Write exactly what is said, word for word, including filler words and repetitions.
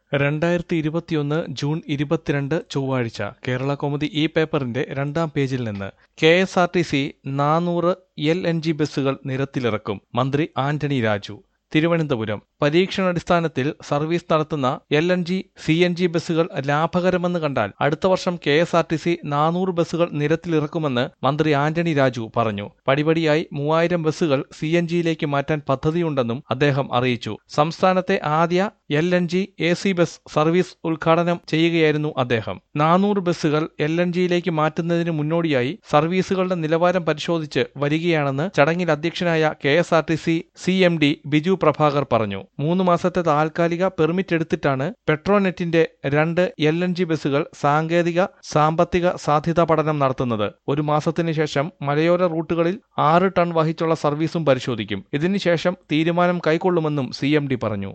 രണ്ടായിരത്തി ഇരുപത്തിയൊന്ന് ജൂൺ ഇരുപത്തിരണ്ട് ചൊവ്വാഴ്ച കേരളകൗമുദി ഈ പേപ്പറിന്റെ രണ്ടാം പേജിൽ നിന്ന് K S R T C നാനൂറ് എൽ എൻ ജി ബസ്സുകൾ നിരത്തിലിറക്കും. മന്ത്രി ആന്റണി രാജു. തിരുവനന്തപുരം. പരീക്ഷണാടിസ്ഥാനത്തിൽ സർവീസ് നടത്തുന്ന L N G C N G ബസ്സുകൾ ലാഭകരമെന്ന് കണ്ടാൽ അടുത്ത വർഷം K S R T C നാനൂറ് ബസ്സുകൾ നിരത്തിലിറക്കുമെന്ന് മന്ത്രി ആന്റണി രാജു പറഞ്ഞു. പടിപടിയായി മൂവായിരം ബസ്സുകൾ സി എൻ ജിയിലേക്ക് മാറ്റാൻ പദ്ധതിയുണ്ടെന്നും അദ്ദേഹം അറിയിച്ചു. സംസ്ഥാനത്തെ ആദ്യ L N G A C bus service ഉദ്ഘാടനം ചെയ്യുകയായിരുന്നു അദ്ദേഹം. നാനൂറ് ബസ്സുകൾ എൽ എൻ ജിയിലേക്ക് മാറ്റുന്നതിന് മുന്നോടിയായി സർവീസുകളുടെ നിലവാരം പരിശോധിച്ച് വരികയാണെന്ന് ചടങ്ങിൽ അധ്യക്ഷനായ K S R T C C M D Biju Prabhakar പറഞ്ഞു. മൂന്ന് മാസത്തെ താൽക്കാലിക പെർമിറ്റ് എടുത്തിട്ടാണ് പെട്രോനെറ്റിന്റെ രണ്ട് എൽ എൻ ജി ബസ്സുകൾ സാങ്കേതിക സാമ്പത്തിക സാധ്യതാ പഠനം നടത്തുന്നത്. ഒരു മാസത്തിന് ശേഷം മലയോര റൂട്ടുകളിൽ ആറ് ടൺ വഹിച്ചുള്ള സർവീസും പരിശോധിക്കും. ഇതിനുശേഷം തീരുമാനം കൈക്കൊള്ളുമെന്നും സി എം ഡി പറഞ്ഞു.